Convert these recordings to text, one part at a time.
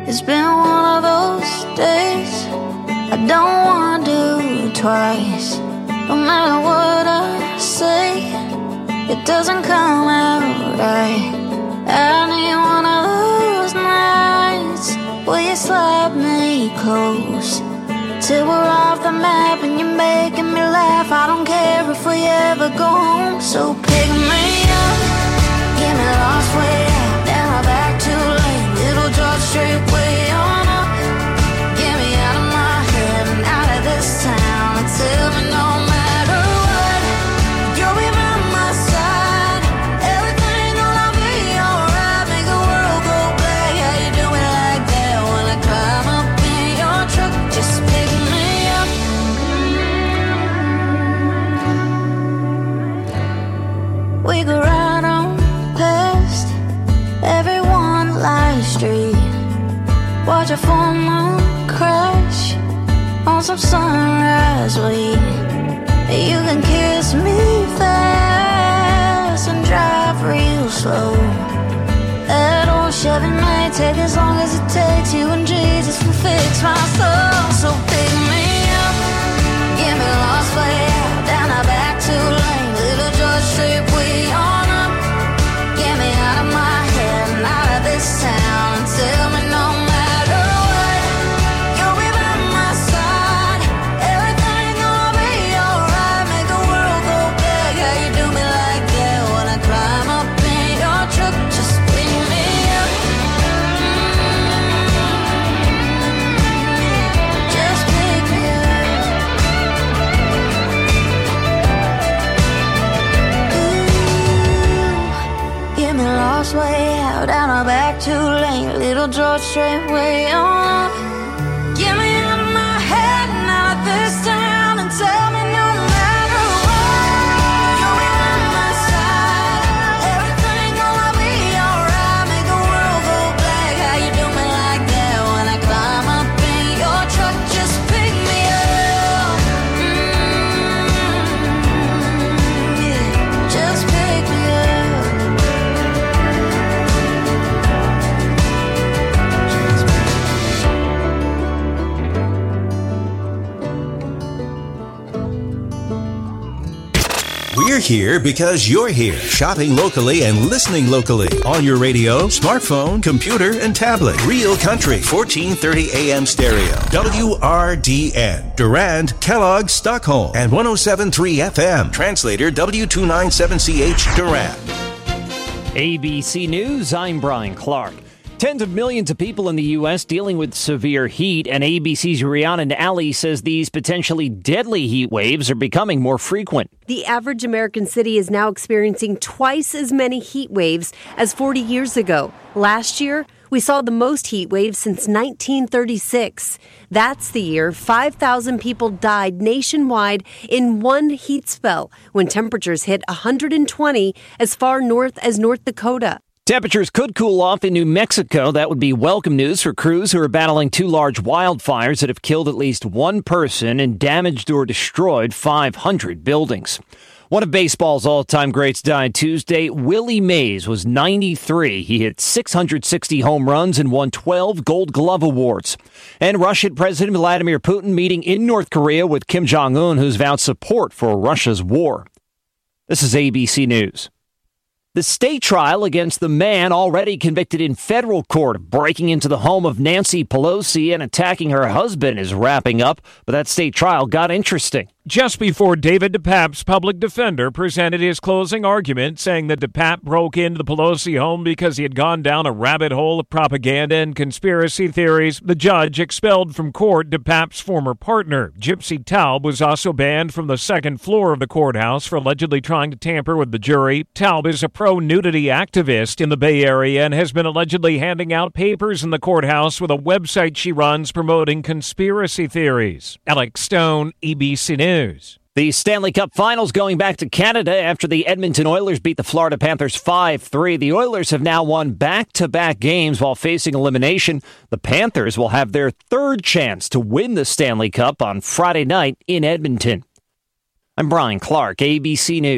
It's been one of those days I don't want to do twice. No matter what I say, it doesn't come out right. I need one of those nights where you slap me close till we're off the map and you're making me laugh. I don't care if we ever go home. So pick me up, get me lost way out, down or back too late. Little George Strait way on up. Get me out of my head and out of this town. And tell me no matter what, you'll be by my side. Everything gonna be alright. Make the world go black. How you do me like that when I climb up in your truck? Just pick me up. We go right on past every one light street. Watch a full moon crash on some sunrise weed. You can kiss me fast and drive real slow. That old Chevy may take as long as it takes. You and Jesus will fix my soul. So pick me up, get me lost way out, down or back too late. Little George Strait way on up. Get me out of my head and out of this town. And tell me no matter what, you'll be by my side. Everything gonna be alright. Make the world go back. How you do me like that when I climb up in your truck? Just pick me up. Just pick me up. Ooh, get me lost way out, down or back too late. Little George Strait way on up. Get me out of my head and out of this town. And tell me no matter what, you'll be by my side. Everything gonna be alright. Make the world go black. How you do me like that when I climb up in your truck? Just pick me up. Yeah. Just pick me up. We're here because you're here, shopping locally and listening locally on your radio, smartphone, computer, and tablet. Real Country, 1430 AM stereo. WRDN, Durand, Kellogg, Stockholm, and 107.3 FM. Translator W297CH, Durand. ABC News, I'm Brian Clark. Tens of millions of people in the U.S. dealing with severe heat, and ABC's Rhiannon Alley says these potentially deadly heat waves are becoming more frequent. The average American city is now experiencing twice as many heat waves as 40 years ago. Last year, we saw the most heat waves since 1936. That's the year 5,000 people died nationwide in one heat spell when temperatures hit 120 as far north as North Dakota. Temperatures could cool off in New Mexico. That would be welcome news for crews who are battling two large wildfires that have killed at least one person and damaged or destroyed 500 buildings. One of baseball's all-time greats died Tuesday. Willie Mays was 93. He hit 660 home runs and won 12 Gold Glove Awards. And Russian President Vladimir Putin meeting in North Korea with Kim Jong-un, who's vowed support for Russia's war. This is ABC News. The state trial against the man already convicted in federal court of breaking into the home of Nancy Pelosi and attacking her husband is wrapping up, but that state trial got interesting. Just before David DePape's public defender presented his closing argument, saying that DePape broke into the Pelosi home because he had gone down a rabbit hole of propaganda and conspiracy theories, the judge expelled from court DePape's former partner. Gypsy Taub was also banned from the second floor of the courthouse for allegedly trying to tamper with the jury. Taub is a pro-nudity activist in the Bay Area and has been allegedly handing out papers in the courthouse with a website she runs promoting conspiracy theories. Alex Stone, ABC News. The Stanley Cup Finals going back to Canada after the Edmonton Oilers beat the Florida Panthers 5-3. The Oilers have now won back-to-back games while facing elimination. The Panthers will have their third chance to win the Stanley Cup on Friday night in Edmonton. I'm Brian Clark, ABC News.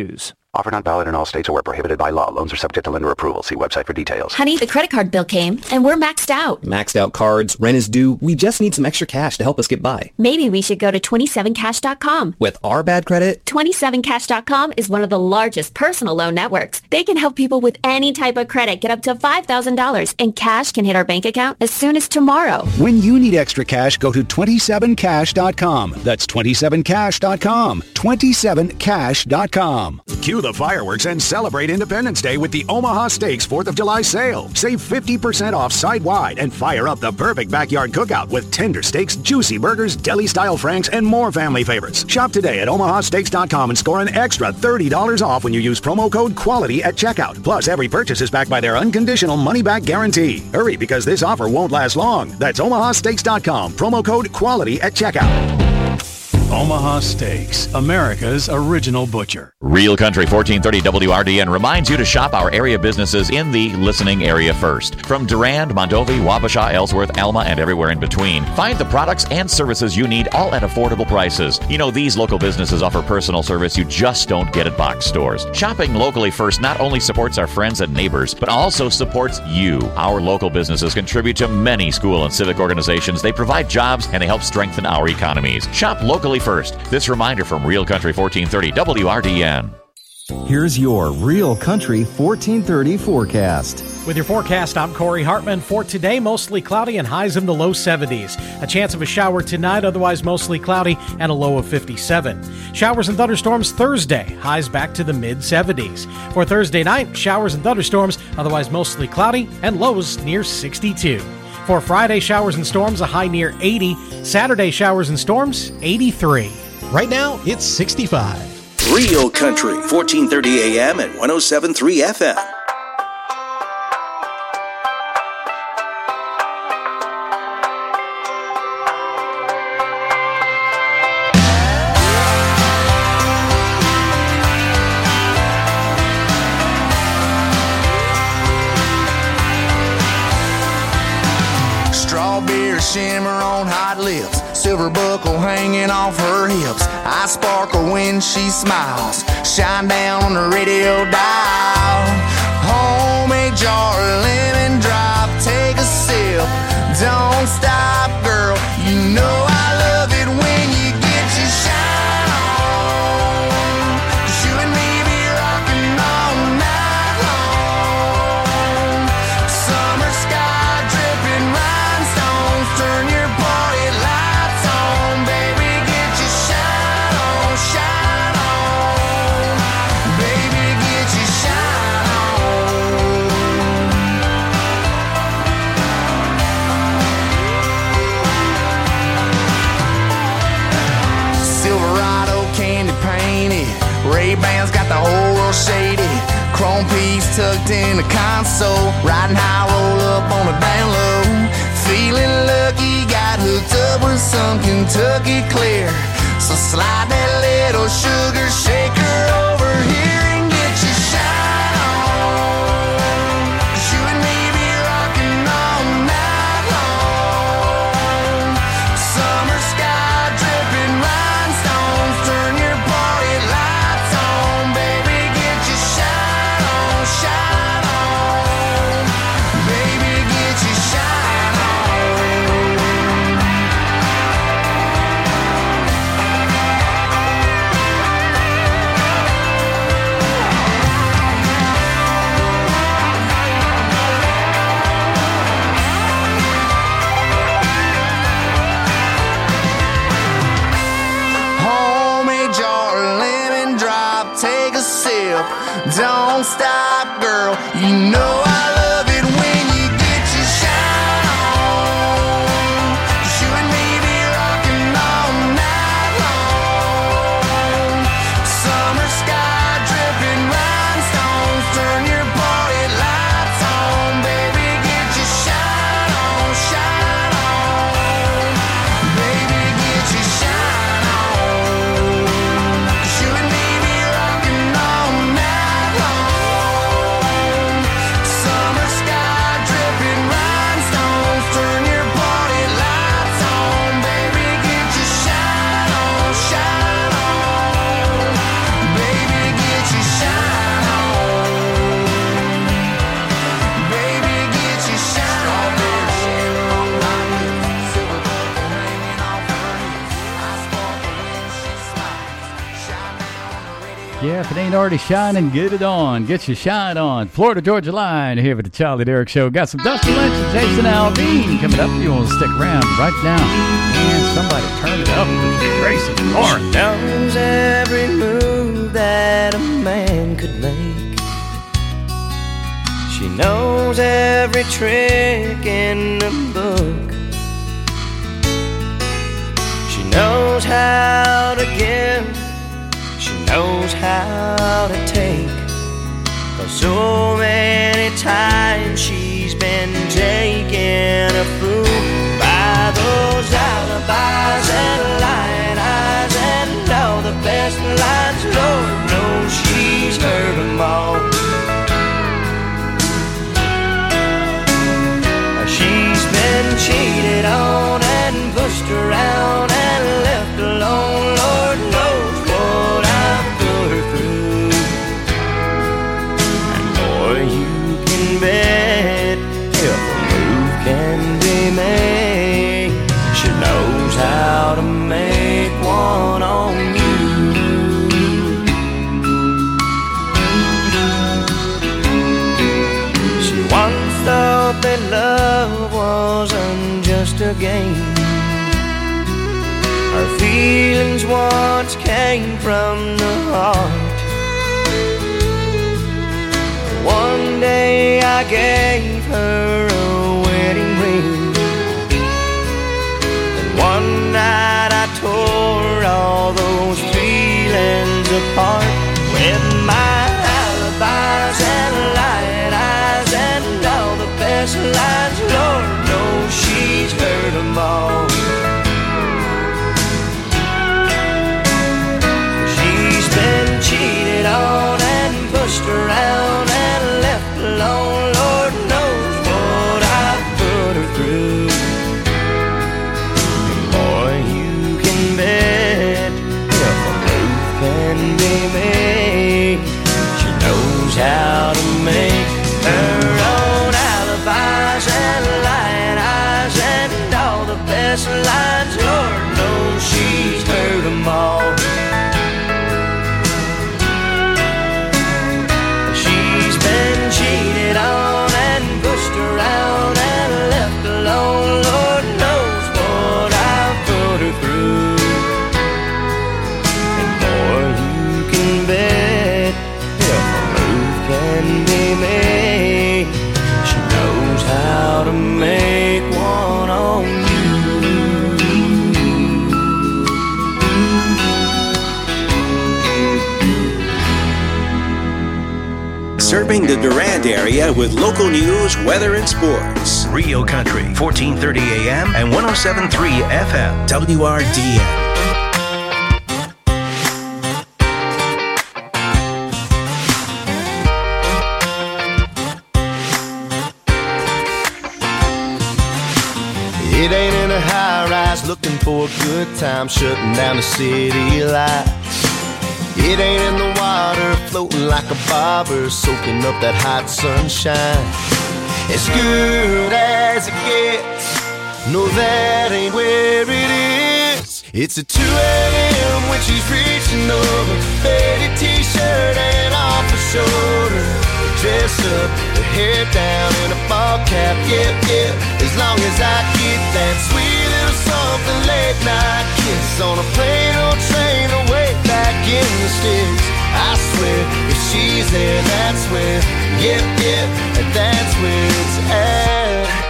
Offer not valid in all states or where prohibited by law. Loans are subject to lender approval. See website for details. Honey, the credit card bill came, and we're maxed out. Maxed out cards, rent is due. We just need some extra cash to help us get by. Maybe we should go to 27cash.com. With our bad credit? 27cash.com is one of the largest personal loan networks. They can help people with any type of credit get up to $5,000, and cash can hit our bank account as soon as tomorrow. When you need extra cash, go to 27cash.com. That's 27cash.com. 27cash.com. Cue the fireworks and celebrate Independence Day with the Omaha Steaks 4th of July sale. Save 50% off site-wide and fire up the perfect backyard cookout with tender steaks, juicy burgers, deli-style franks, and more family favorites. Shop today at omahasteaks.com and score an extra $30 off when you use promo code QUALITY at checkout. Plus, every purchase is backed by their unconditional money-back guarantee. Hurry, because this offer won't last long. That's omahasteaks.com. Promo code QUALITY at checkout. Omaha Steaks, America's original butcher. Real Country 1430 WRDN reminds you to shop our area businesses in the listening area first. From Durand, Mondovi, Wabasha, Ellsworth, Alma, and everywhere in between, find the products and services you need, all at affordable prices. You know, these local businesses offer personal service you just don't get at box stores. Shopping locally first not only supports our friends and neighbors, but also supports you. Our local businesses contribute to many school and civic organizations. They provide jobs and they help strengthen our economies. Shop locally first. This reminder from Real Country 1430 WRDN. Here's your Real Country 1430 forecast. With your forecast, I'm Corey Hartman. For today, mostly cloudy and highs in the low 70s. A chance of a shower tonight, otherwise mostly cloudy and a low of 57. Showers and thunderstorms Thursday, highs back to the mid-70s. For Thursday night, showers and thunderstorms, otherwise mostly cloudy and lows near 62. For Friday, showers and storms, a high near 80. Saturday, showers and storms, 83. Right now, it's 65. Real Country, 1430 AM and 107.3 FM. Shimmer on hot lips, silver buckle hanging off her hips. I sparkle when she smiles, shine down on the radio dial. Homemade jar of lemon drop, take a sip, don't stop, girl. You know I love it when you get your shine on. 'Cause you and me be rocking all night long. Summer sky dripping rhinestones, turn your party lights on, baby, get your shine on, shine on. Baby, get your shine on. Silverado candy painted, Ray-Bans got the whole world shaded. Chrome piece tucked in the console, riding high, roll up on the down low. Feeling lucky, got hooked up with some Kentucky Clear. So slide that little sugar shaker over here and get your shine on. 'Cause you and me be rocking all night long. Summer sky dripping rhinestones, turn your party lights on, baby, get your shine on, shine on. Baby, get your shine on. Homemade jar of lemon drop, take a sip, don't stop, girl. You know I love it when you get your shine on. 'Cause you and me be rocking all night long. Summer sky dripping rhinestones, turn your party lights on, baby, get your shine on, shine on. Baby, get your shine on. 'Cause you and me be rocking all night long. ain't already shining, get it on. Get your shine on. Florida Georgia Line here with the Charlie Derrick Show. Got some Dusty Lynch and Jason Aldean coming up. You want to stick around right now. Man, somebody turn it up with Tracy Lawrence now. Knows every move that a man could make. She knows every trick in the book. She knows how to give. She knows how to take. 'Cause so many times she's been taken a fool by those alibis and lying eyes and all the best lines. Lord knows she's heard them all. She's been cheated on and pushed around and left alone. Lord knows what I've put her through. And boy, you can bet if a move can be made, she knows how to make one on you. She once thought that love wasn't just a game. Her feelings once came from the heart. One day I gave her a wedding ring, and one night I tore all those feelings apart with my alibis and lying eyes and all the best lines. Lord knows she's heard them all. She's been cheated on and pushed around and left alone. Lord knows what I've put her through. And boy, you can bet if a move can be made, she knows how to make her own alibis and lying eyes and all the best lines. Lord knows she's heard them all. She's been cheated on and pushed around and left alone. Lord knows what I've put her through. And boy, you can bet if a move can be made, she knows how to make one on you. Serving the Durand area with local news, weather, and sports. Rio Country, 1430 AM and 107.3 FM. WRDN. It ain't in a high-rise looking for a good time, shutting down the city lights. It ain't in the water floating like a bobber, soaking up that hot sunshine. As good as it gets, no, that ain't where it is. It's at 2 a.m. when she's reaching over, faded t-shirt and off her shoulder. Dressed up, her hair down in a ball cap, yeah, yeah. As long as I get that sweet little something late night kiss on a plane or train away back in the sticks. I swear, if she's there, that's where, yep, yep, that's where it's at.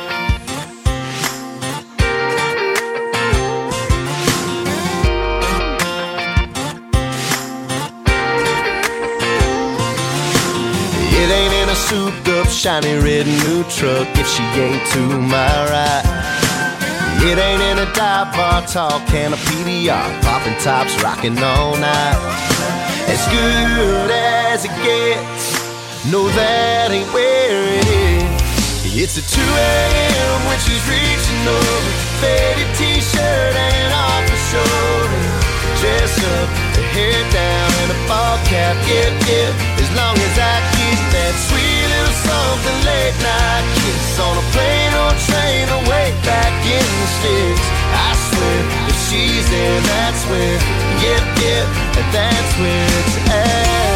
It ain't in a souped-up, shiny red new truck if she ain't to my right. It ain't in a dive bar, tall can of PBR, popping tops, rocking all night. As good as it gets, no, that ain't where it is. It's at 2 a.m. when she's reaching over, faded t-shirt and off her shoulder. Dressed up, her hair down and a ball cap, yeah, yeah. As long as I get that sweet little something late night kiss on a plane or train away back in the sticks. I swear, if she's there, that's where, yep, yep, that's where it's at.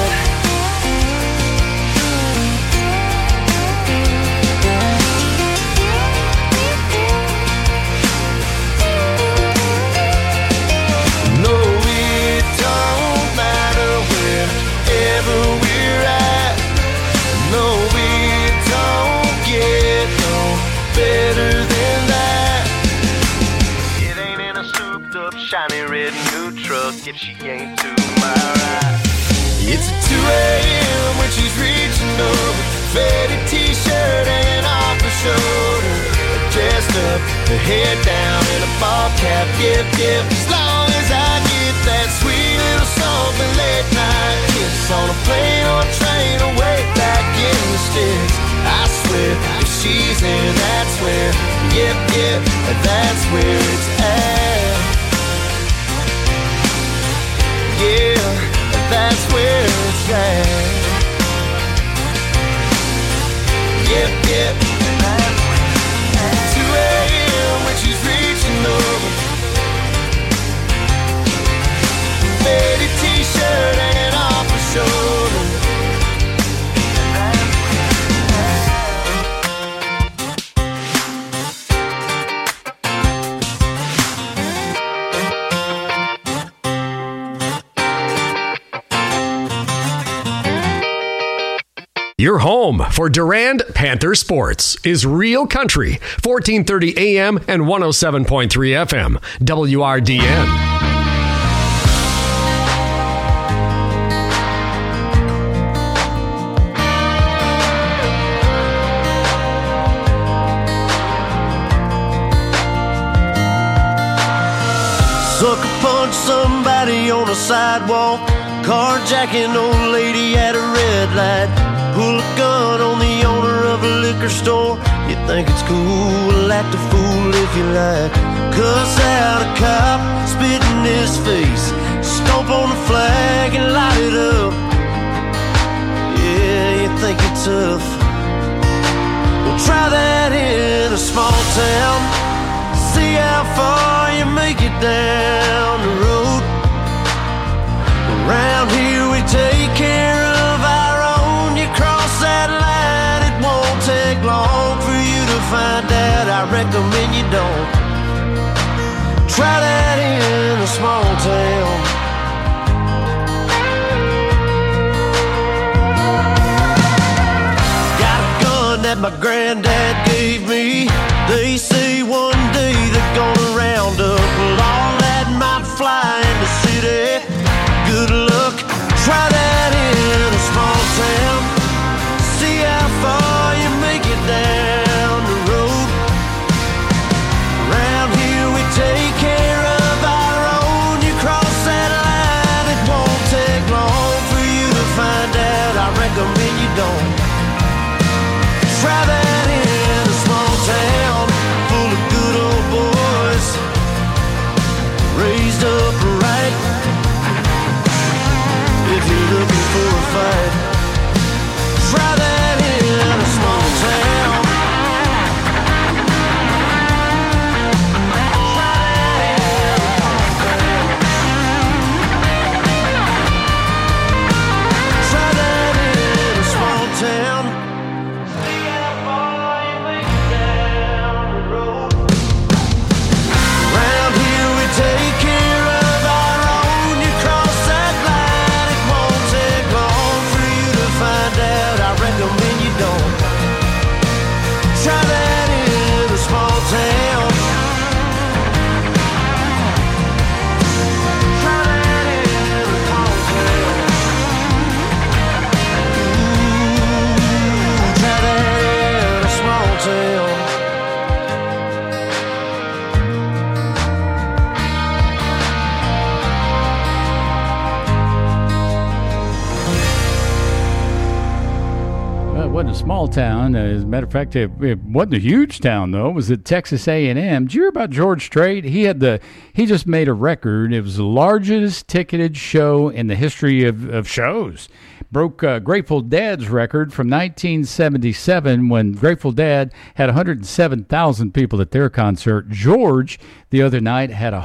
look if she ain't to my right. It's 2 a.m. when she's reaching over, faded t-shirt hanging off her shoulder, dressed up, her hair down in a ball cap, yip, yip. As long as I get that sweet little something late night kiss on a plane or a train or way back in the sticks, I swear if she's there, that's where, yip, yip, that's where it's at. Yeah, that's where it's at. Yep, yep. 2 a.m. when she's reaching over, faded t-shirt hanging off her shoulder. Your home for Durand Panther Sports is Real Country, 1430 AM and 107.3 FM, WRDN. Sucker punch somebody on a sidewalk, carjacking old lady at a red light. Pull a gun on the owner of a liquor store. You think it's cool, act a fool if you like. Cuss out a cop, spit in his face, stomp on the flag and light it up. Yeah, you think you're tough. Well, try that in a small town. See how far you make it down the road. Around here we take care of our own. You cross that line, it won't take long for you to find out. I recommend you don't. Try that in a small town. Got a gun that my granddad gave me. They say one day they're gonna round up all that might fly in the city. Good luck, try that in a small town. See how far you make it down the road. Around here we take care of our own. You cross that line, it won't take long for you to find out. I recommend you don't. Try that in a small town full of good old boys, raised up right. If you're looking for a fight, try that in a small town. Try that in a small town. See how far you make it down the road. Around here we take care of our own. You cross that line, it won't take long for you to find out. I recommend you don't. Try that in a small town. Try that in a small town. Ooh, try that in a small town. Well, it wasn't a small town. As a matter of fact, it wasn't a huge town, though. It was at Texas A&M. Did you hear about George Strait? He just made a record. It was the largest ticketed show in the history of shows. Broke Grateful Dead's record from 1977 when Grateful Dead had 107,000 people at their concert. George, the other night, had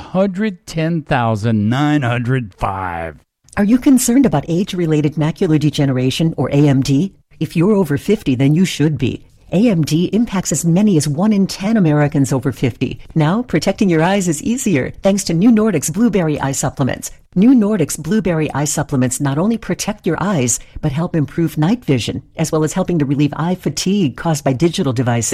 110,905. Are you concerned about age-related macular degeneration, or AMD? If you're over 50, then you should be. AMD impacts as many as 1 in 10 Americans over 50. Now, protecting your eyes is easier thanks to New Nordic's Blueberry Eye Supplements. New Nordic's Blueberry Eye Supplements not only protect your eyes, but help improve night vision, as well as helping to relieve eye fatigue caused by digital devices.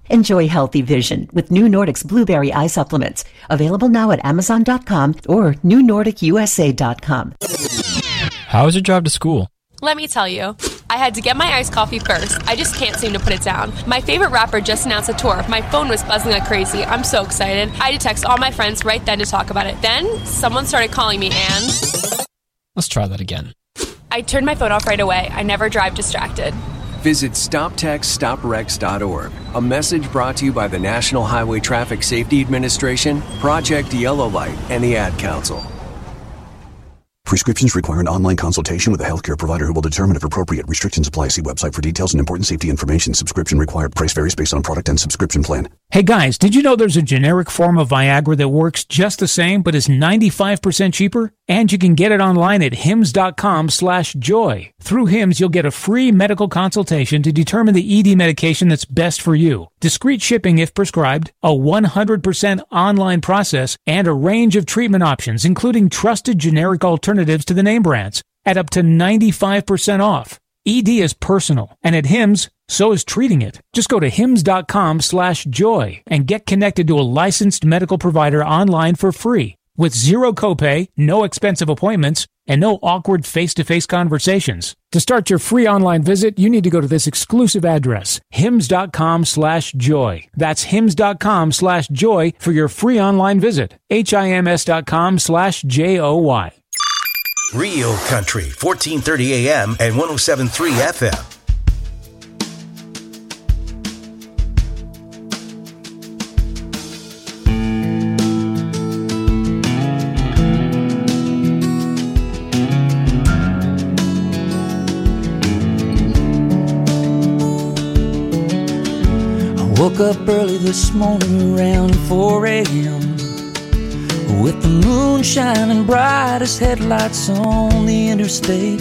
Enjoy healthy vision with New Nordic's Blueberry Eye Supplements. Available now at Amazon.com or NewNordicUSA.com. How was your drive to school? Let me tell you. I had to get my iced coffee first. I just can't seem to put it down. My favorite rapper just announced a tour. My phone was buzzing like crazy. I'm so excited. I had to text all my friends right then to talk about it. Then, someone started calling me and... Let's try that again. I turned my phone off right away. I never drive distracted. Visit StopTextStopWrecks.org. A message brought to you by the National Highway Traffic Safety Administration, Project Yellow Light, and the Ad Council. Prescriptions require an online consultation with a healthcare provider who will determine if appropriate. Restrictions apply. See website for details and important safety information. Subscription required. Price varies based on product and subscription plan. Hey guys, did you know there's a generic form of Viagra that works just the same but is 95% cheaper? And you can get it online at hims.com/joy. Through Hims, you'll get a free medical consultation to determine the ED medication that's best for you. Discreet shipping if prescribed, a 100% online process, and a range of treatment options, including trusted generic alternatives to the name brands, at up to 95% off. ED is personal, and at Hims, so is treating it. Just go to hims.com/joy and get connected to a licensed medical provider online for free. With zero copay, no expensive appointments, and no awkward face-to-face conversations. To start your free online visit, you need to go to this exclusive address, hims.com/joy. That's hims.com/joy for your free online visit. HIMS.com/JOY. Real Country, 1430 AM and 107.3 FM. Woke up early this morning around 4 a.m. with the moon shining bright as headlights on the interstate.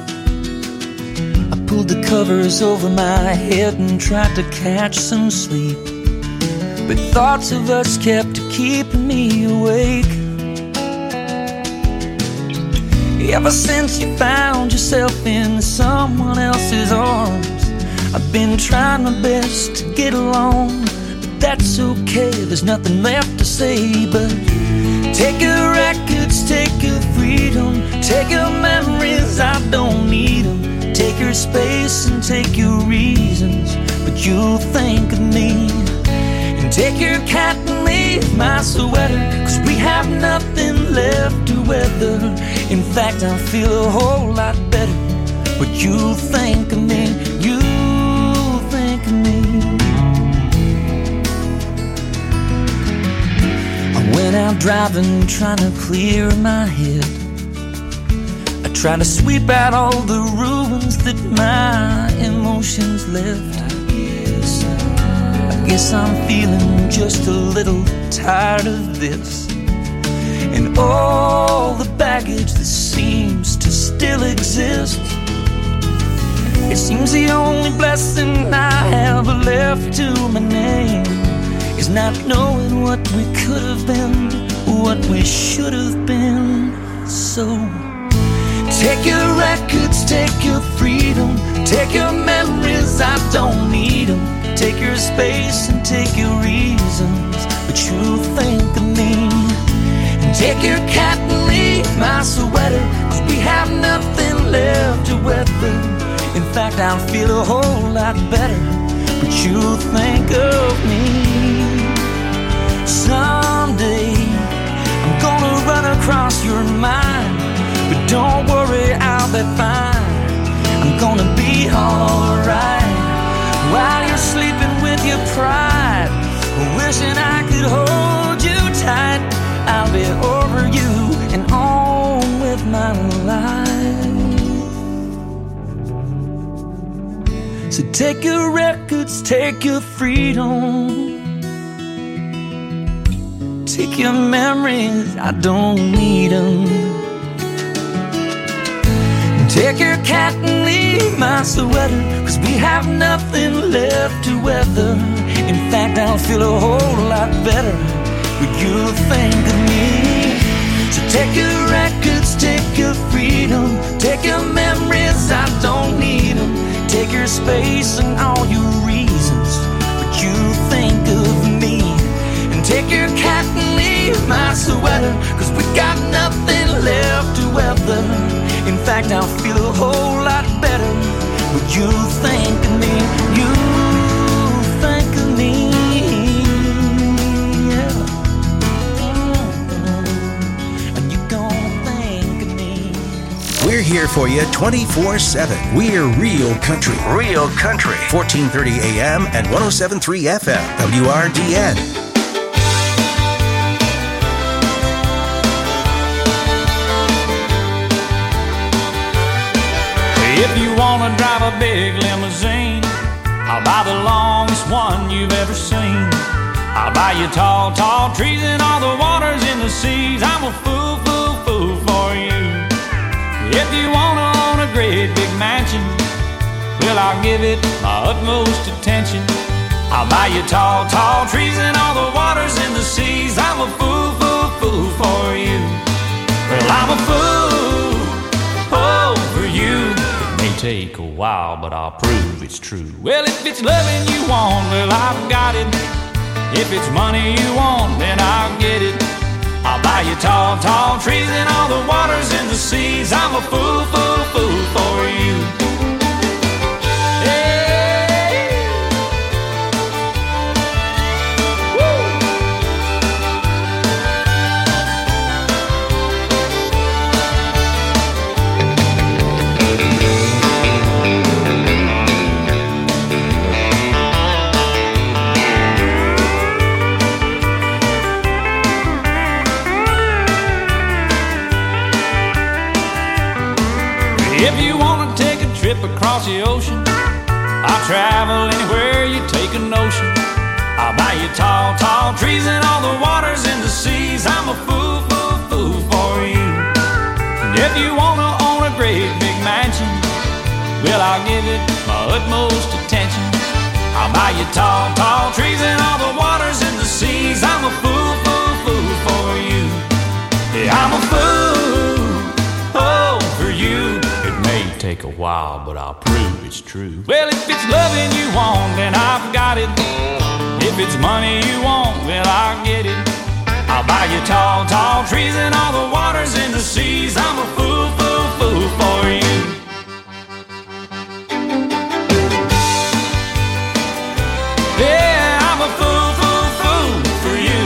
I pulled the covers over my head and tried to catch some sleep, but thoughts of us kept keeping me awake. Ever since you found yourself in someone else's arms, I've been trying my best to get along, but that's okay, there's nothing left to say. But take your records, take your freedom, take your memories, I don't need them. Take your space and take your reasons, but you'll think of me. And take your cat and leave my sweater, 'cause we have nothing left to weather. In fact, I feel a whole lot better, but you'll think of me. I went out driving, trying to clear my head. I tried to sweep out all the ruins that my emotions left. I guess I'm feeling just a little tired of this, and all the baggage that seems to still exist. It seems the only blessing I have left to my name is not knowing what we could have been, what we should have been. So take your records, take your freedom, take your memories, I don't need them. Take your space and take your reasons, but you'll think of me. And take your cat and leave my sweater, 'cause we have nothing left to weather. In fact, I'll feel a whole lot better, but you'll think of me. Someday I'm gonna run across your mind, but don't worry, I'll be fine. I'm gonna be alright while you're sleeping with your pride, wishing I could hold you tight. I'll be over you and on with my life. So take your records, take your freedom, take your memories, I don't need them. Take your cat and leave my sweater, 'cause we have nothing left to weather. In fact, I'll feel a whole lot better, but you'll think of me. So take your records, take your freedom, take your memories, I don't need them. Take your space and all your reasons, but you think nicer weather, 'cause we got nothing left to weather. In fact, I'll feel a whole lot better when you think of me. You think of me. We're here for you 24/7. We're Real Country. Real Country. 1430 AM and 107.3 FM. WRDN. If you wanna drive a big limousine, I'll buy the longest one you've ever seen. I'll buy you tall, tall trees and all the waters in the seas. I'm a fool, fool, fool for you. If you wanna own a great big mansion, well, I'll give it my utmost attention. I'll buy you tall, tall trees and all the waters in the seas. I'm a fool, fool, fool for you. Well, I'm a fool, oh, for you. It may take a while, but I'll prove it's true. Well, if it's loving you want, well, I've got it. If it's money you want, then I'll get it. I'll buy you tall, tall trees and all the waters in the seas. I'm a fool, fool, fool for you. Hey. Woo. If you want to take a trip across the ocean, I'll travel anywhere you take a notion. I'll buy you tall, tall trees and all the waters in the seas. I'm a fool, fool, fool for you. And if you want to own a great big mansion, well, I'll give it my utmost attention. I'll buy you tall, tall trees and all the waters in the seas. I'm a fool, fool, fool for you. Yeah, I'm a fool, oh, for you. Take a while, but I'll prove it's true. Well, if it's loving you want, then I've got it. If it's money you want, well, I'll get it. I'll buy you tall, tall trees and all the waters in the seas. I'm a fool, fool, fool for you. Yeah, I'm a fool, fool, fool for you.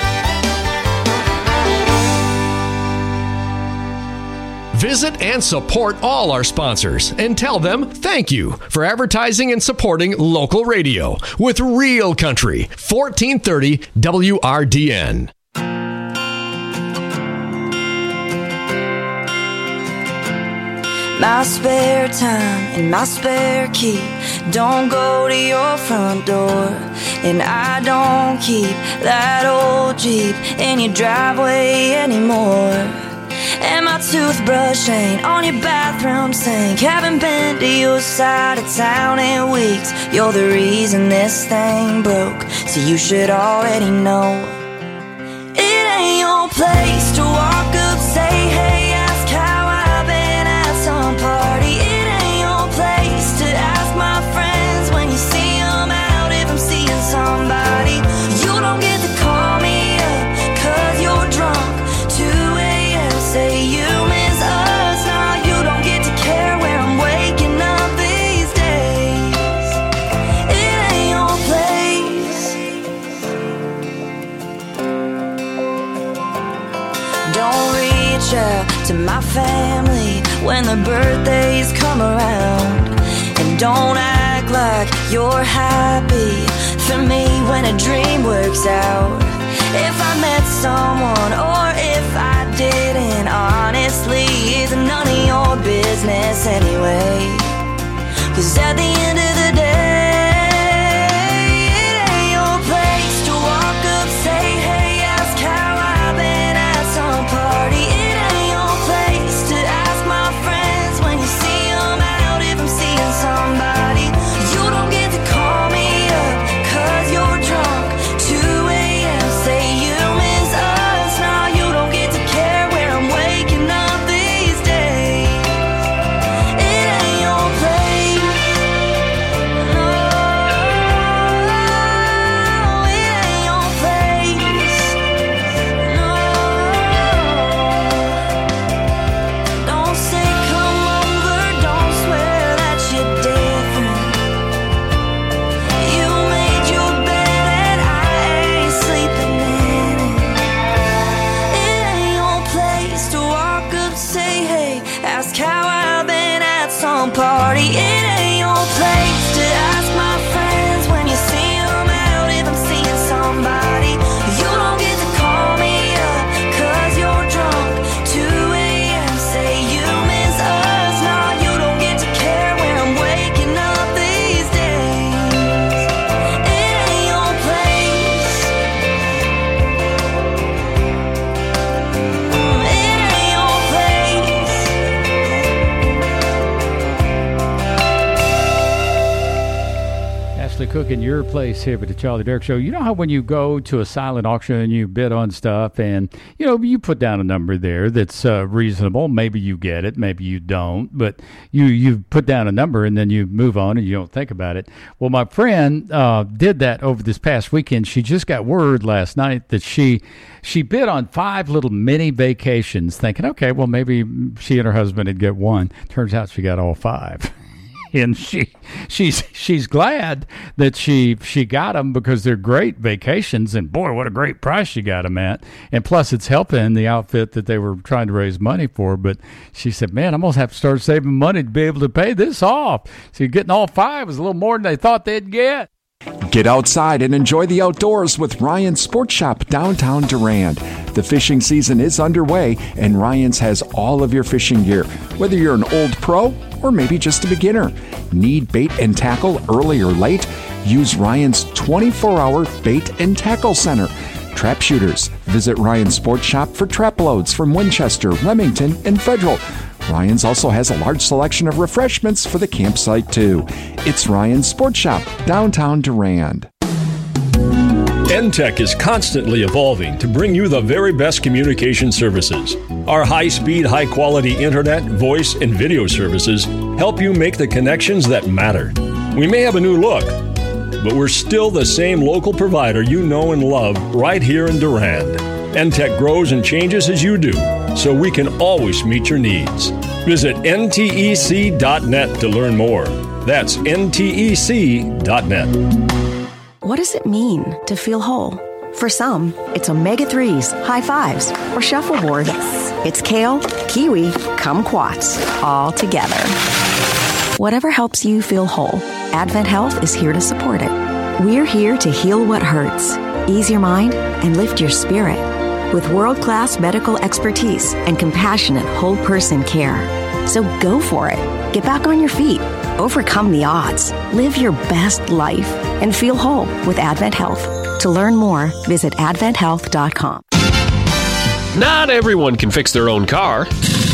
Visit and support all our sponsors and tell them thank you for advertising and supporting local radio with Real Country, 1430 WRDN. My spare time and my spare key don't go to your front door, and I don't keep that old Jeep in your driveway anymore. And my toothbrush ain't on your bathroom sink. Haven't been to your side of town in weeks. You're the reason this thing broke, so you should already know. It ain't your place to walk up, say hey, ask how I've been at some party. It ain't your place to ask my friends when you see them out if I'm seeing somebody. You don't get to call me up 'cause you're drunk. 2 a.m. say you miss us. Now you don't get to care where I'm waking up these days. It ain't your place. Don't reach out to my family when the birthdays come around, and don't act like you're happy for me when a dream works out. If I met someone or if I didn't, honestly, it's none of your business anyway. 'Cause at the end of the day, it ain't your place to walk up, say hey, ask how I've been at some party. It ain't your place to ask my friends when you see them out if I'm seeing somebody. You don't get to call me up 'cause you're drunk. 2 a.m. say you miss us. Now you don't get to care where I'm waking up these days. It ain't your place. Ashley Cook in your place here at the Charlie Derrick Show. You know how when you go to a silent auction and you bid on stuff and, you know, you put down a number there that's reasonable. Maybe you get it, maybe you don't, but you put down a number and then you move on and you don't think about it. Well, my friend did that over this past weekend. She just got word last night that she bid on 5 little mini vacations thinking, okay, well, maybe she and her husband would get one. Turns out she got all 5. And she's glad that she got them because they're great vacations, and boy, what a great price she got them at. And plus, it's helping the outfit that they were trying to raise money for. But she said, "Man, I'm gonna have to start saving money to be able to pay this off." So getting all 5 was a little more than they thought they'd get. Get outside and enjoy the outdoors with Ryan's Sports Shop downtown Durand. The fishing season is underway, and Ryan's has all of your fishing gear, whether you're an old pro or maybe just a beginner. Need bait and tackle early or late? Use Ryan's 24-hour bait and tackle center. Trap shooters, visit Ryan's Sports Shop for trap loads from Winchester, Remington, and Federal. Ryan's also has a large selection of refreshments for the campsite, too. It's Ryan's Sports Shop, downtown Durand. NTEC is constantly evolving to bring you the very best communication services. Our high-speed, high-quality internet, voice, and video services help you make the connections that matter. We may have a new look, but we're still the same local provider you know and love right here in Durand. NTEC grows and changes as you do, so we can always meet your needs. Visit ntec.net to learn more. That's ntec.net. What does it mean to feel whole? For some, it's omega-3s, high fives, or shuffleboard. Yes. It's kale, kiwi, kumquats, all together. Whatever helps you feel whole, Advent Health is here to support it. We're here to heal what hurts, ease your mind, and lift your spirit. With world-class medical expertise and compassionate whole-person care. So go for it. Get back on your feet. Overcome the odds. Live your best life. And feel whole with Advent Health. To learn more, visit adventhealth.com. Not everyone can fix their own car.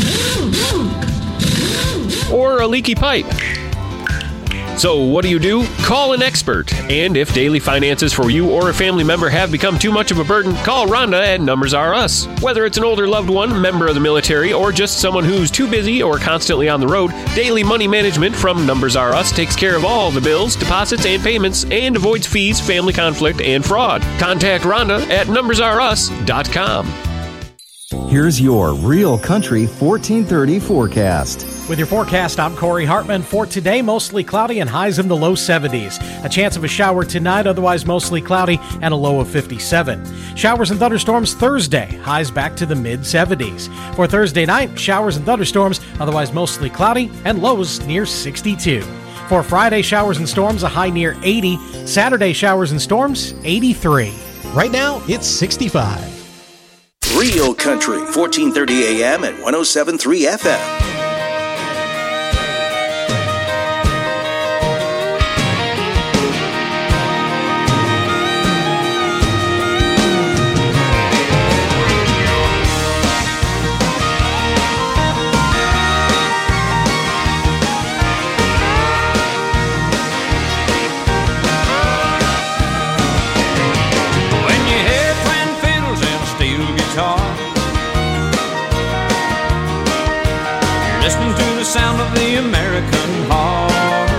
Or a leaky pipe. So what do? Call an expert. And if daily finances for you or a family member have become too much of a burden, call Rhonda at Numbers R Us. Whether it's an older loved one, member of the military, or just someone who's too busy or constantly on the road, Daily Money Management from Numbers R Us takes care of all the bills, deposits, and payments and avoids fees, family conflict, and fraud. Contact Rhonda at numbersrus.com. Here's your Real Country 1430 forecast. With your forecast, I'm Corey Hartman. For today, mostly cloudy and highs in the low 70s. A chance of a shower tonight, otherwise mostly cloudy and a low of 57. Showers and thunderstorms Thursday, highs back to the mid-70s. For Thursday night, showers and thunderstorms, otherwise mostly cloudy and lows near 62. For Friday, showers and storms, a high near 80. Saturday, showers and storms, 83. Right now, it's 65. Real Country, 1430 AM at 107.3 FM. Sound of the American heart.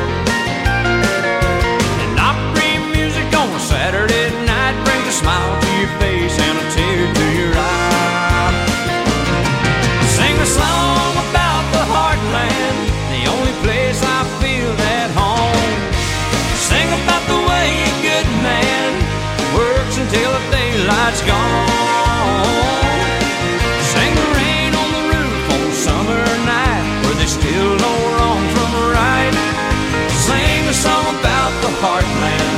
And Opry music on a Saturday night brings a smile to your face and a tear to your eye. Sing a song about the heartland, the only place I feel at home. Sing about the way a good man works until the daylight's gone. Sing the rain on the roof on summer night, they still know wrong from right. Sing a song about the heartland.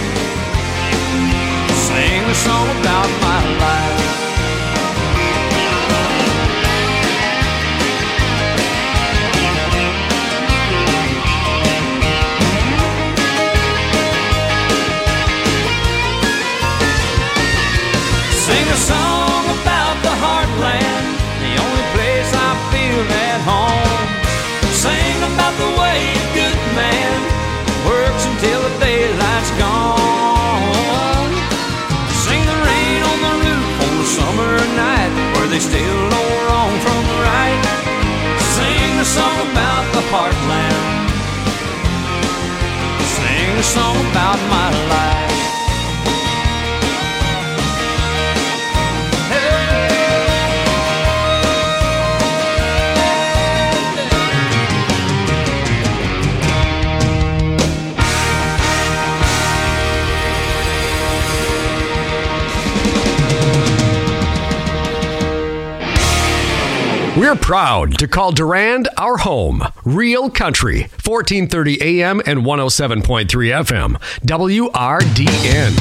Sing a song about my life. Sing a song about the heartland, the only place I feel at home. Sing about the way a good man works until the daylight they still know wrong from right. Sing a song about the heartland. Sing a song about my life. We're proud to call Durand our home. Real Country, 1430 AM and 107.3 FM. WRDN.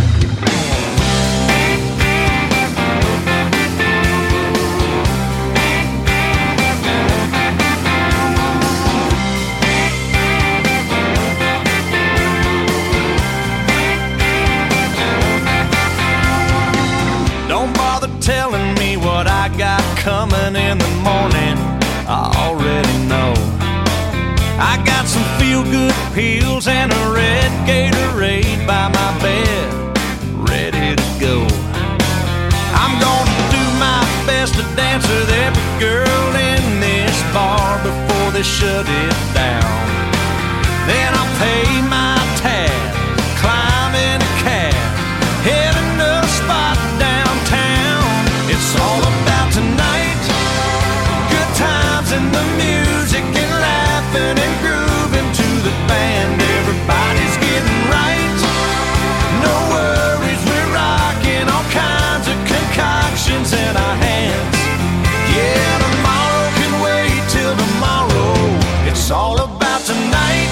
Don't bother telling me what I got coming in the morning. I already know. I got some feel-good pills and a red Gatorade by my bed, ready to go. I'm gonna do my best to dance with every girl in this bar before they shut it down. Then I'll pay my tab, climb in a cab, heading to a spot downtown. It's all about tonight, good times and the music and laughing and grooving to the band. Everybody's getting right, no worries, we're rocking all kinds of concoctions in our hands. Yeah, tomorrow can wait till tomorrow. It's all about tonight.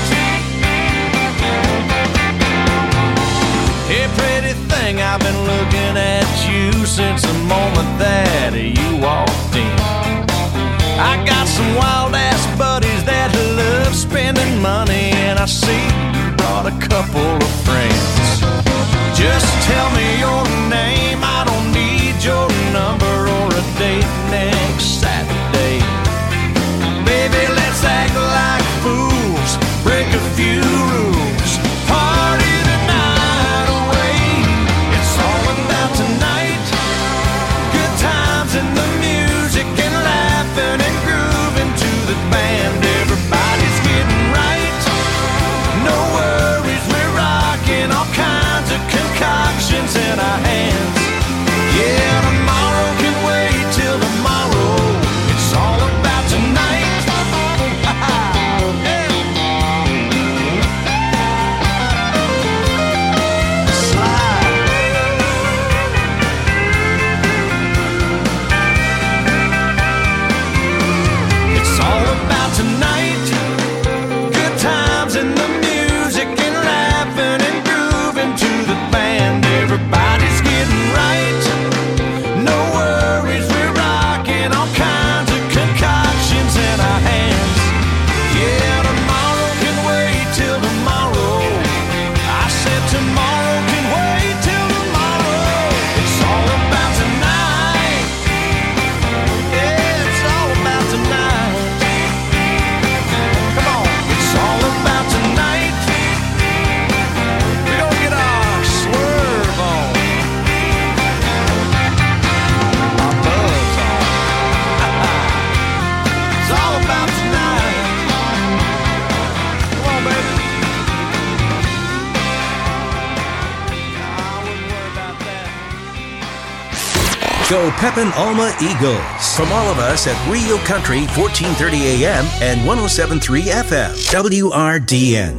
Hey, pretty thing, I've been looking at you since the moment that you walked in. I got some wild-ass buddies that love spending money, and I see you brought a couple of friends. Just tell me your name, I don't need your number or a date next Saturday. Baby, let's act like fools, break a few rules, party the night away. It's all about tonight, good times and the music and laughing and grooving to the band. Everybody's getting right, no worries, we're rocking all kinds of concoctions in our hands. Yeah, tomorrow can wait till tomorrow. It's all about tonight. It's all about tonight, good times and the music and laughing and grooving to the band. Everybody's getting right, no worries, we're rocking all kinds of concoctions in our hands. Yeah, tomorrow can wait till tomorrow. I said tomorrow can wait till tomorrow. It's all about tonight. Yeah, it's all about tonight. Come on, it's all about tonight. We gonna get our swerve on, our buzz on. It's all about tonight. Come on, baby. Go Pepin Alma Eagles. From all of us at Real Country, 1430 AM and 107.3 FM. WRDN.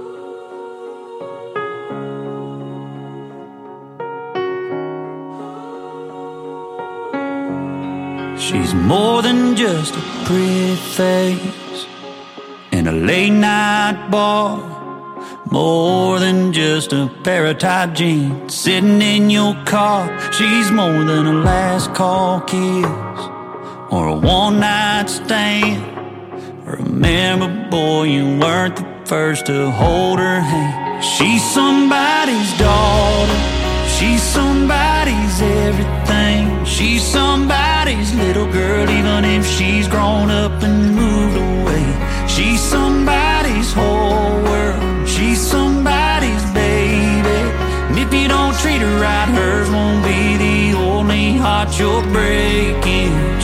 She's more than just a pretty face in a late night bar, more than just a pair of tight jeans sitting in your car. She's more than a last call kiss or a one night stand. Remember, boy, you weren't the first to hold her hand. She's somebody's daughter, she's somebody's everything. She's somebody's little girl, even if she's grown up and moved away. She's somebody's whole world, she's somebody's baby. And if you don't treat her right, hers won't be the only heart you're breaking.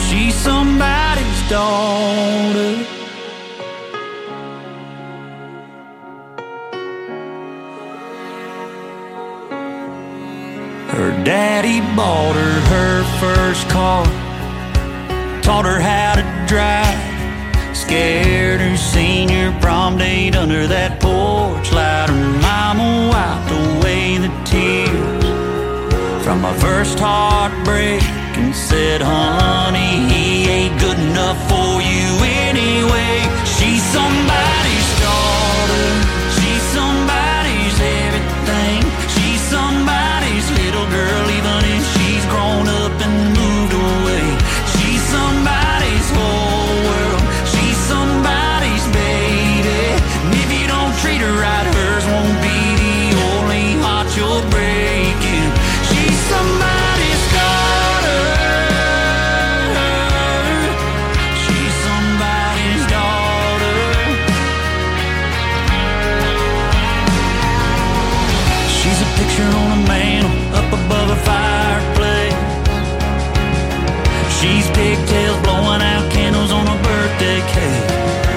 Her daddy bought her first car, taught her how to drive, scared her senior prom date under that porch light. Her mama wiped away the tears from my first heartbreak and said, honey, he ain't good enough for you anyway. She's somebody's daughter, she's somebody's everything, she's somebody's little girl even if she's grown up and moved away. She's somebody's whole world, she's somebody's baby, and if you don't treat her right, hers won't be the only heart you're breaking. She's somebody's daughter, she's somebody's daughter. She's a picture on a mantle up above a fireplace. She's pigtails blowing out candles on a birthday cake.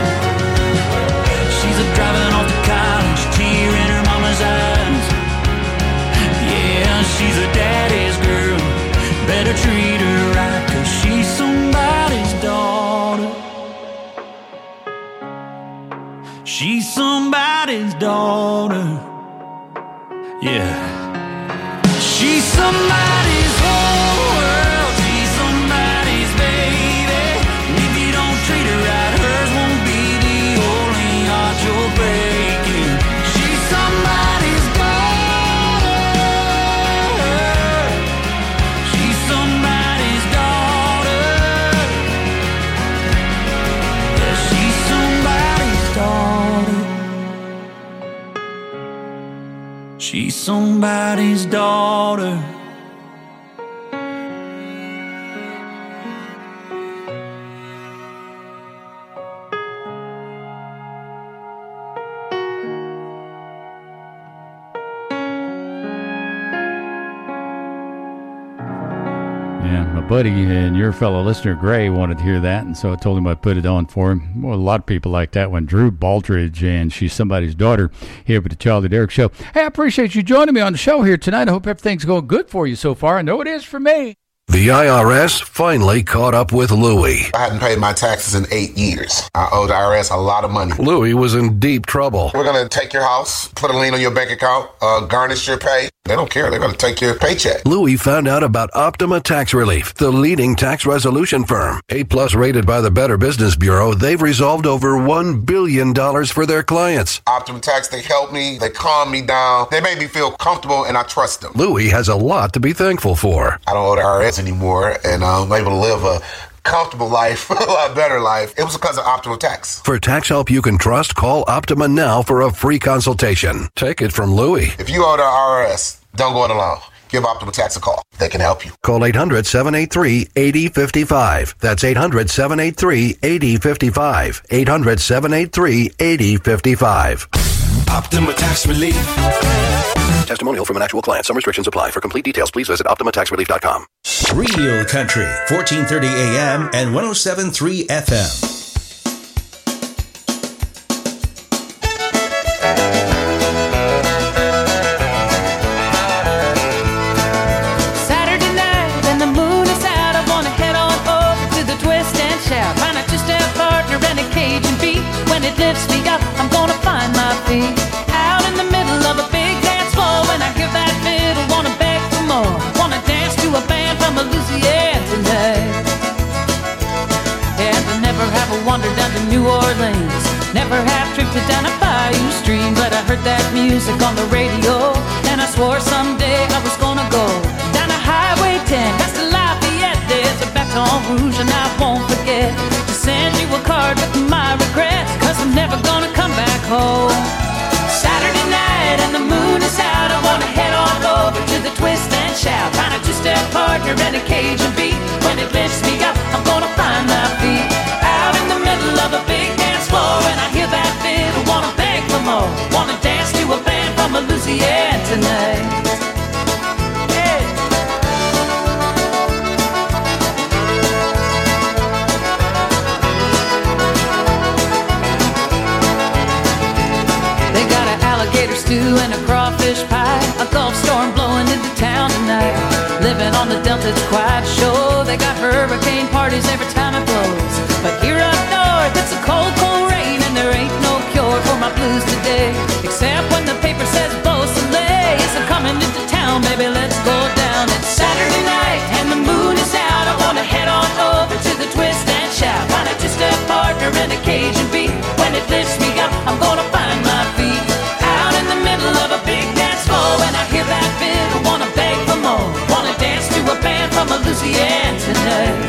She's a driving off to college, tear in her mama's eyes. Yeah, she's a daddy's girl, better treat her right, 'cause she's somebody's daughter. She's somebody's daughter. Yeah. She's somebody's whole world, she's somebody's baby, and if you don't treat her right, hers won't be the only heart you're breaking. She's somebody's daughter, she's somebody's daughter. Yeah, she's somebody's daughter. She's somebody's daughter. Yeah, my buddy and your fellow listener, Gray, wanted to hear that, and so I told him I'd put it on for him. Well, a lot of people like that one. Drew Baldridge, and she's somebody's daughter here with the Charlie Derrick Show. Hey, I appreciate you joining me on the show here tonight. I hope everything's going good for you so far. I know it is for me. The IRS finally caught up with Louie. I hadn't paid my taxes in 8 years. I owed the IRS a lot of money. Louie was in deep trouble. We're going to take your house, put a lien on your bank account, garnish your pay. They don't care. They're going to take your paycheck. Louie found out about Optima Tax Relief, the leading tax resolution firm. A+ rated by the Better Business Bureau, they've resolved over $1 billion for their clients. Optima Tax, they help me. They calm me down. They make me feel comfortable, and I trust them. Louie has a lot to be thankful for. I don't owe the IRS anymore, and I'm able to live a comfortable life, a lot better life. It was because of Optima Tax. For tax help you can trust, call Optima now for a free consultation. Take it from Louie. If you owe the IRS, don't go it alone. Give Optima Tax a call. They can help you. Call 800-783-8055. That's 800-783-8055. 800-783-8055. Optima Tax Relief. Testimonial from an actual client. Some restrictions apply. For complete details, please visit OptimaTaxRelief.com. Real Country, 1430 AM and 107.3 FM. Saturday night and the moon is out. I wanna head on over to the twist and shout. Find a two-step partner and a Cajun beat. When it lifts me up, I'm gonna find my feet. Out in the middle of a big dance floor. When I hear that fiddle, wanna beg for more. Wanna dance to a band from Louisiana tonight. And I never have wandered down to New Orleans. Never have drifted down a bayou stream. But I heard that music on the radio, and I swore someday I was gonna go down a Highway 10 past the Lafayette. There's a Baton Rouge and I won't forget to send you a card with my regrets, 'cause I'm never gonna come back home. Saturday night and the moon is out. I wanna head on over to the twist and shout. Find a two-step partner and a Cajun beat. When it lifts me up, I'm gonna find my feet. Out in the middle of a big dance floor, and I hear that fiddle, wanna beg for more. Wanna dance to a band from Louisiana tonight. Yeah. They got an alligator stew and a crawfish pie. A Gulf storm blowing into town tonight. living on the Delta, it's quite sure. They got hurricane parties every time it blows. But here up north, it's a cold, cold rain, and there ain't no cure for my blues today. Except when the paper says Beau Soleil is coming into town, baby, let's go down. It's Saturday night, and the moon is out. I wanna head on over to the Twist and Shout. Find a two-step partner and a Cajun beat. When it lifts me up, I'm gonna find my feet. Out in the middle of a big dance floor, when I hear that fiddle, wanna beg for more. Wanna dance to a band from Louisiana tonight.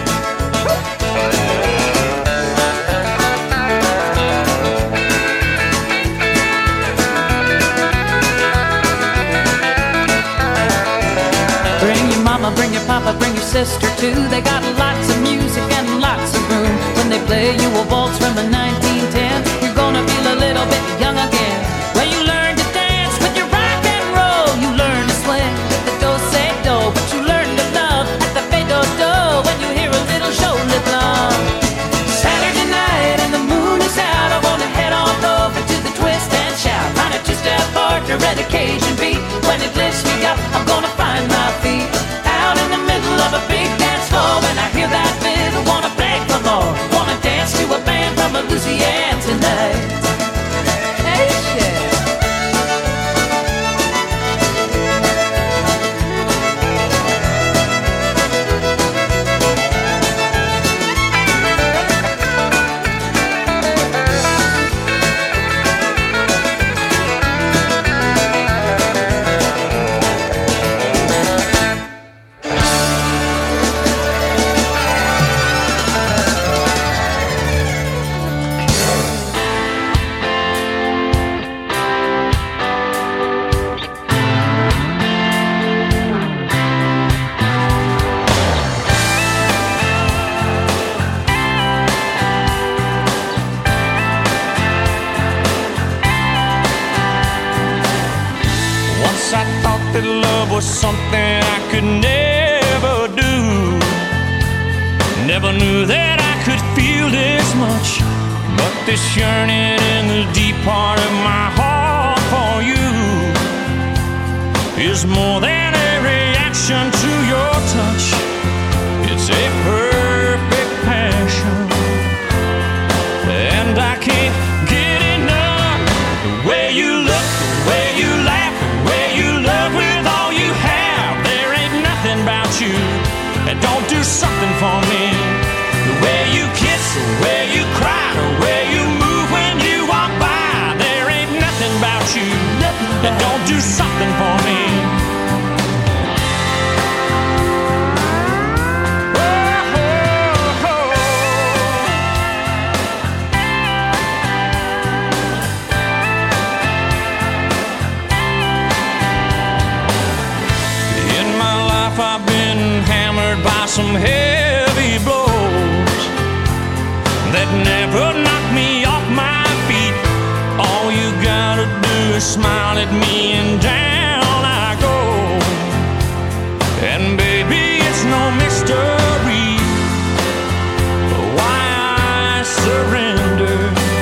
Bring your mama, bring your papa, bring your sister too. They got lots of music and lots of room. When they play you a waltz from the 1910, you're gonna feel a little bit young again. When you learn to dance with your rock and roll, you learn to swing with the do-say-do, but you learn to love at the fade-do-do when you hear a little shoulder blunt. Saturday night and the moon is out, I wanna head on over to the Twist and Shout. Find a two-step partner and a Cajun beat. When it lifts me up, I'm gonna find my feet. Out in the middle of a big dance floor, when I hear that fiddle, wanna beg for more. Wanna dance to a band from Louisiana tonight. Hey, shit. Once I thought that love was something I could never do. Never knew that I could feel this much. But this yearning in the deep part of my heart for you is more than a reaction to your touch. It's a perfect passion, and I can't get enough. The way you look, the way you laugh, the way you love with all you have. There ain't nothing about you that don't do something for me. The way you kiss, the way you cry, the way you move when you walk by. There ain't nothing about you that don't do something for me. I've been hammered by some heavy blows that never knocked me off my feet. All you gotta do is smile at me and down I go. And baby, it's no mystery why I surrender.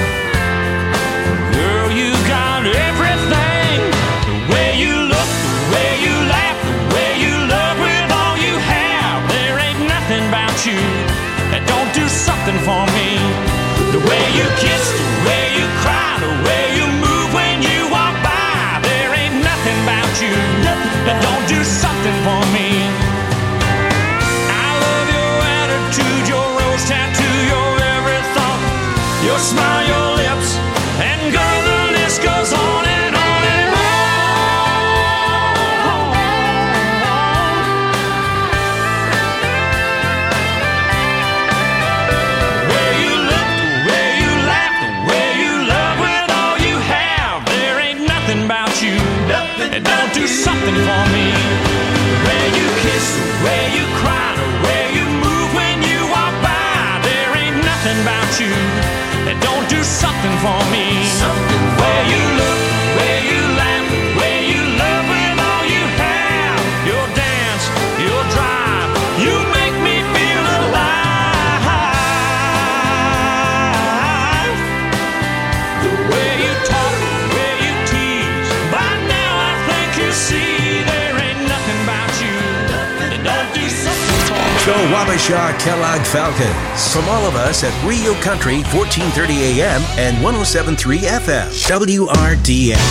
Girl, you got everything. The way you look, the way you laugh, the way you love with all you have. There ain't nothing about you that don't do something for me. The way you kiss, the way you cry, the way you move when you walk by. There ain't nothing about you that don't do something for me. I love your attitude, your rose tattoo, your every thought, your smile, your lips, and girl, the list goes on and on and on. The way you look, the way you laugh, the way you love with all you have. There ain't nothing about you that don't do something for me. The way you kiss, the way you cry, the way you move when you walk by. There ain't nothing about you that don't do something for me. The way you look, the way you laugh, the way you love with all you have. Your dance, your drive, you make me feel alive. The way you talk, the way you tease. By now I think you see there ain't nothing about you that don't Wabasha Kellogg Falcons. From all of us at Rio Country, 1430 AM and 107.3 FM, WRDN.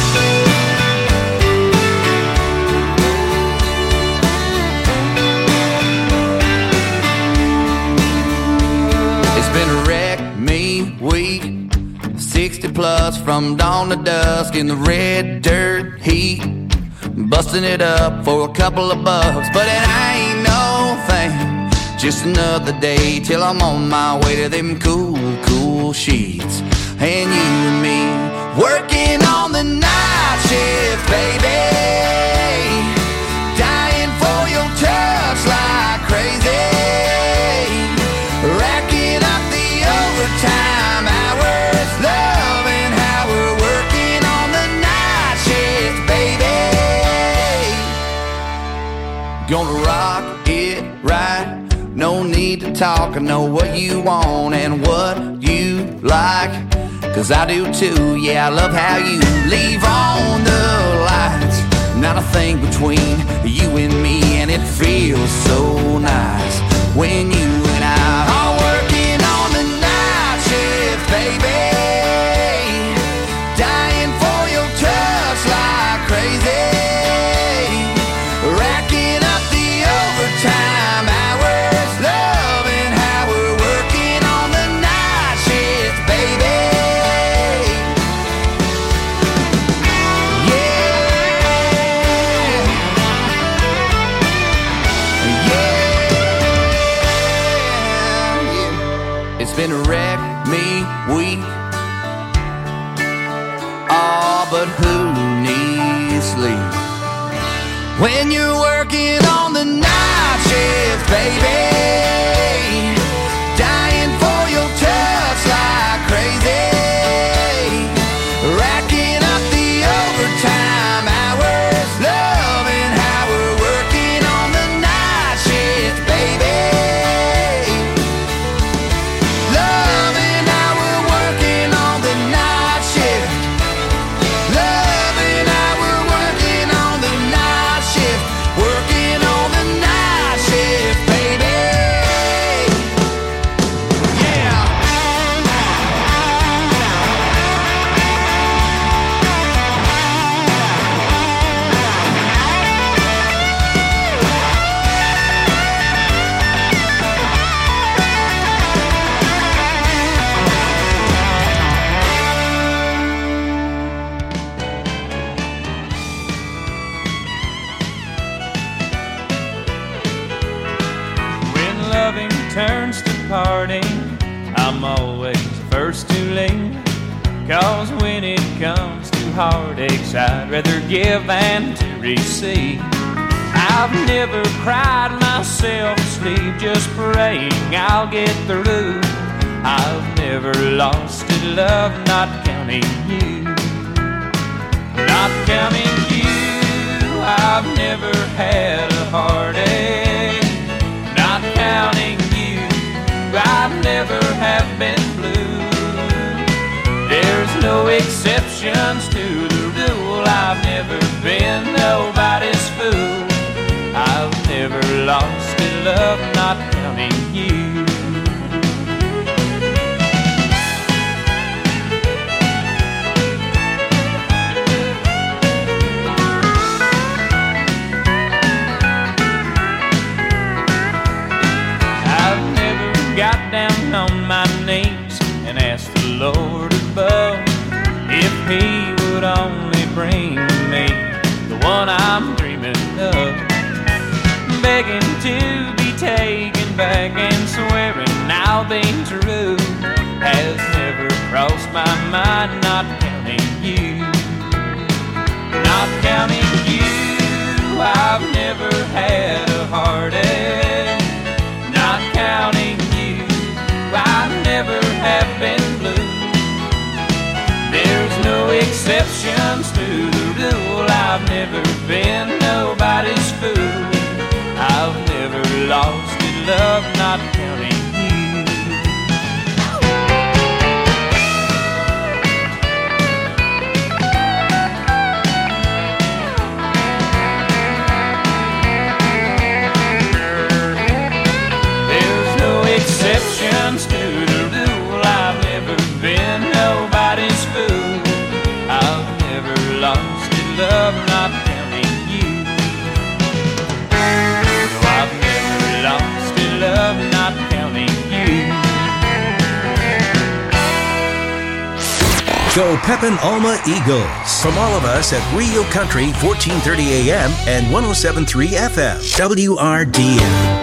It's been a wreck me week, 60 plus from dawn to dusk in the red dirt heat, busting it up for a couple of bucks, but it ain't no thing, just another day till I'm on my way to them cool, cool sheets. And you and me working on the night shift, baby, dying for your touch like crazy, racking up the overtime hours, loving how we're working on the night shift, baby. Gonna rock it right, no need to talk, I know what you want and what you like, cause I do too, yeah, I love how you leave on the lights, not a thing between you and me, and it feels so nice when you and I are working on the night shift, baby, dying for your touch like crazy, racking up the overtime hours, loving how we're working on the night shift, baby. It's been a wreck me week. Oh, but who needs sleep when you're working on the night shift, baby, dying for your touch like crazy, racking up the overtime hours, loving how we're working on the night shift, baby. Loving how we're working on the night shift. Loving how we're working on the night shift. Working on the night shift, baby. Yeah. When loving turns to parting, I'm always the first to leave. Cause when it comes to heartaches, I'd rather give than to receive. I've never cried myself to sleep, just praying I'll get through. I've never lost a love, not counting you. Not counting you, I've never had a heartache. Not counting you, I've never have been blue. There's no exceptions to the rule. I've never been nobody's fool. I've never lost a love, not counting you. I've never got down on my knees and asked the Lord above if He would only bring me the one I'm dreaming of. Begging to be taken back and swearing I'll be true has never crossed my mind, not counting you. Not counting you, I've never had a heartache. Not counting you, I never have been blue. There's no exceptions to the rule. I've never been nobody's fool. I've never lost in love, not counting you. Go Pepin Alma Eagles. From all of us at Real Country, 1430 AM and 107.3 FM. WRDN.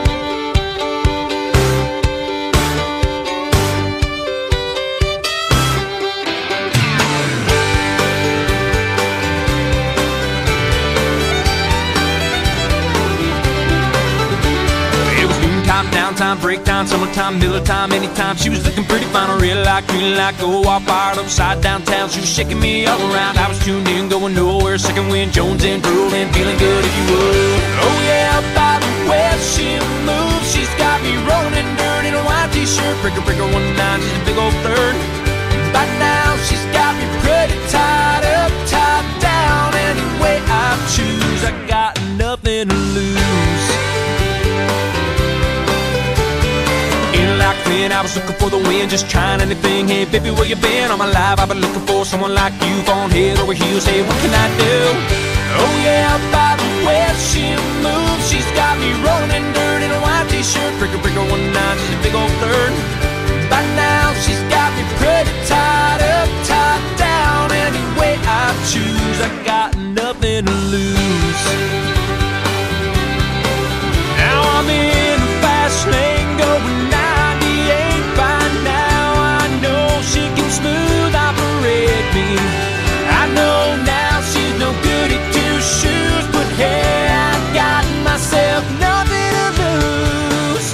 Downtime, break time, summertime, middle time, anytime. She was looking pretty fine, real like, green like, go all fired upside downtown. She was shaking me all around. I was tuned in, going nowhere. Second wind, Jones and drooling, feeling good if you would. Oh yeah, by the way she moves, she's got me rolling in dirt in a white t-shirt. Breaker, 19, she's a big old third. By now, she's got me pretty tied up, tied down. Any way I choose, I got nothing to lose. Like then I was looking for the win, just trying anything. Hey baby, where you been? All my life I've been looking for someone like you, falling head over heels. Hey, what can I do? Oh yeah, by the way she moves, she's got me rolling in dirt in a white t-shirt. Breaker, 19, she's a big old third. By now she's got me pretty tied up, tied down. Any way I choose, I got nothing to lose. Now I'm in a fast lane going smooth operate me. I know now she's no good at two shoes, but hey, I got myself nothing to lose.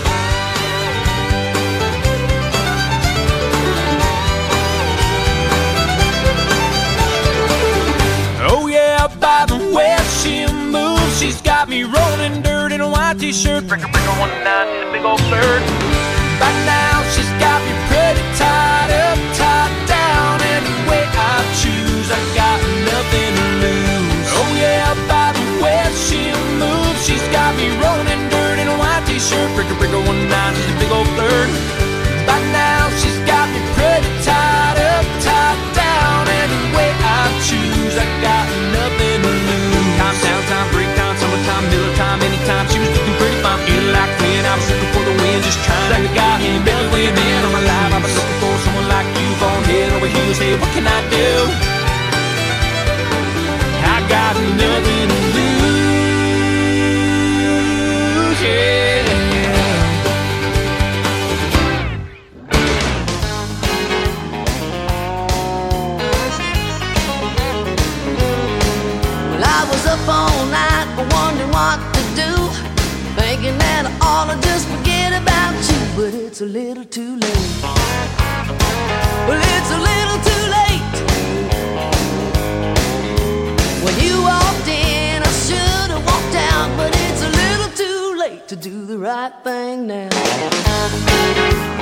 Oh yeah, by the way she moves, she's got me rolling dirt in a white t-shirt. Breaker, 19, she's a big old third. By now she's got me pretty tied up, tied down. Any way I choose, I got nothing to lose. Oh yeah, by the way she moves, she's got me rolling in dirt in a white t-shirt. Breaker, 19, she's a big old third. By now she's got me pretty tied up, tied down. Any way I choose, I got nothing to lose. Time, downtime, break time, summertime, middle time, anytime. She was looking pretty fine, feeling like when I was looking for the win, just trying to got him belly way man on my life. I've been looking for someone like you, falling head over heels. Hey, what can I do? I got nothing to lose. Yeah. Well, I was up all night wondering what to do, thinking that I ought to just forget about you, but it's a little too late. Well, it's a little too late. When you walked in, I should have walked out, but it's a little too late to do the right thing now.